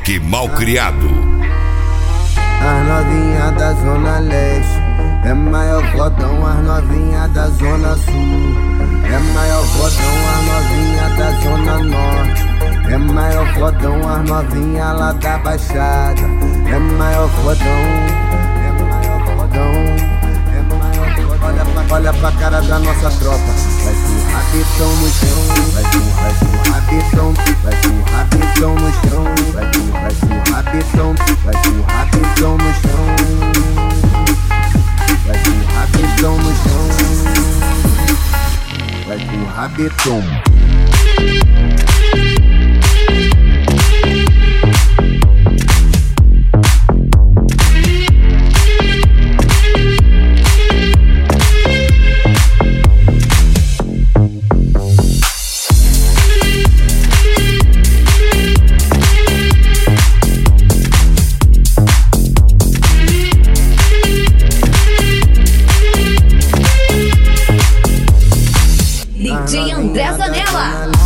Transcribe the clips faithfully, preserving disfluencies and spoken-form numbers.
Reboque Malcriado. As novinhas da Zona Leste é maior fodão, as novinhas da Zona Sul é maior fodão, as novinhas da Zona Norte é maior fodão, as novinhas lá da Baixada é maior fodão, é maior fodão, é maior fodão. Olha pra, olha pra cara da nossa tropa, vai com o rabitão no chão, vai com, vai com o rabitão, vai com o rabitão no chão, vai com, vai com o rabitão, vai com o rabitão no chão, vai com o rabitão no chão, vai com o rabitão. D J André Zanella.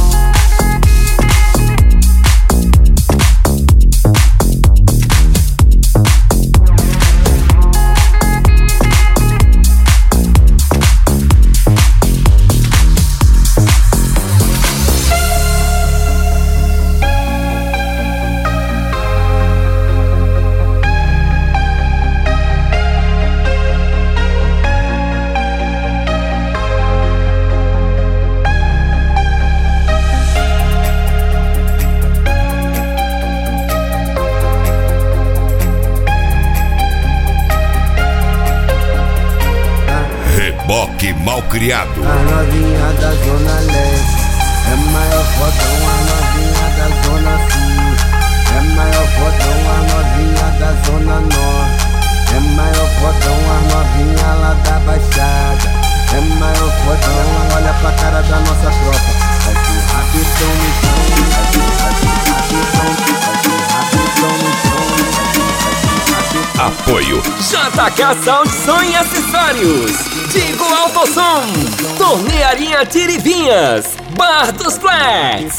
Reboque Malcriado. As novinhas da Zona Leste é maior fodão, as novinhas da Zona Sul é maior fodão, as novinhas da Zona Norte é maior fodão, as novinhas lá da Baixada é maior fodão. Olha pra cara da nossa tropa, vai com o rabitão no chão, vai com o rabitão, vai com o rabitão no chão, vai com o rabitão. Apoio J K Sound Som e Acessórios, Digo Autosom, Tornearia Tirivinhas, Bar dos Flex.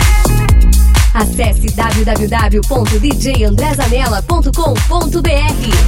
Acesse w w w ponto d j andré zanella ponto com ponto b r.